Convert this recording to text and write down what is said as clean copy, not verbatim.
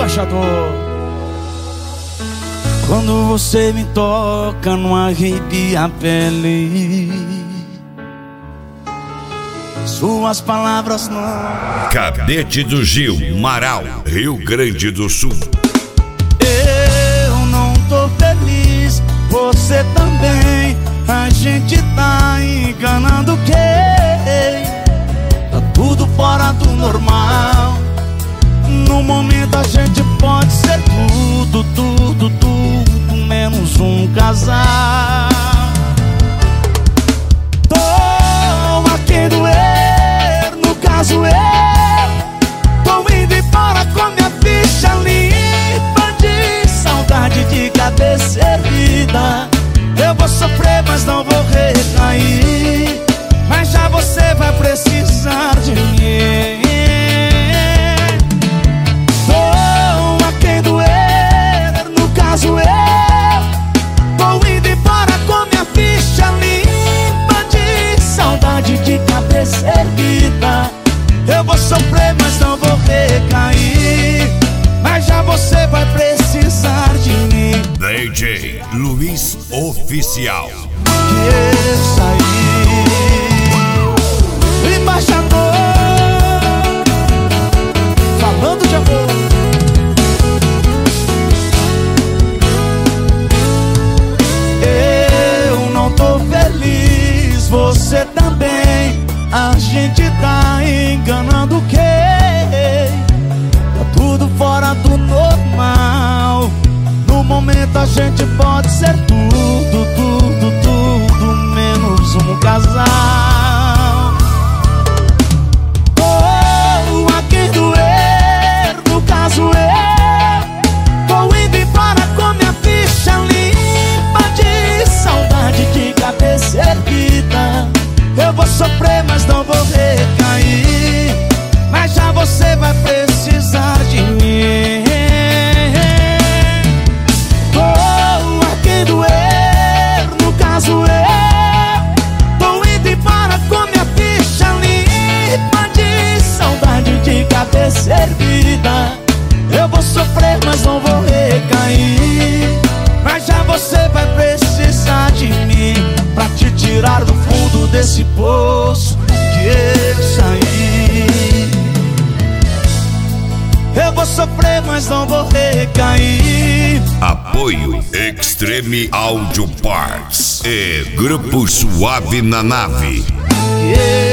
embaixador. Quando você me toca, não arrepia a pele. Suas palavras não. Cadete do Gil, Marau, Rio Grande do Sul. Eu não tô feliz, você também. A gente tá enganando quem? Tá tudo fora do normal. No momento a gente pode ser tudo, tudo, tudo, menos um casal. Tô a quem doer, no caso eu tô indo embora com minha ficha limpa de saudade de cabeça erguida. Eu vou sofrer, mas não vou recair. Mas já você vai precisar de mim. Tô a quem doer, no caso eu tô indo embora com minha ficha limpa de saudade de cabeça erguida. Eu vou sofrer, mas não vou recair. Mas já você vai precisar de mim. DJ Luiz Oficial. Esse aí, o embaixador, falando de amor. Eu não tô feliz, você também. A gente tá enganando quem? Tá tudo fora do normal. No momento a gente pode ser tudo, tudo, tudo, menos um casal. Oh, a quem doer, no caso eu tô indo embora com minha ficha limpa de saudade de cabeça erguida. Eu vou sofrer, mas não vou recair. Mas já você vai precisar de mim. Servida. Eu vou sofrer, mas não vou recair. Mas já você vai precisar de mim pra te tirar do fundo desse poço que eu saí. Eu vou sofrer, mas não vou recair. Apoio Extreme Audio Parts e Grupo Suave na Nave.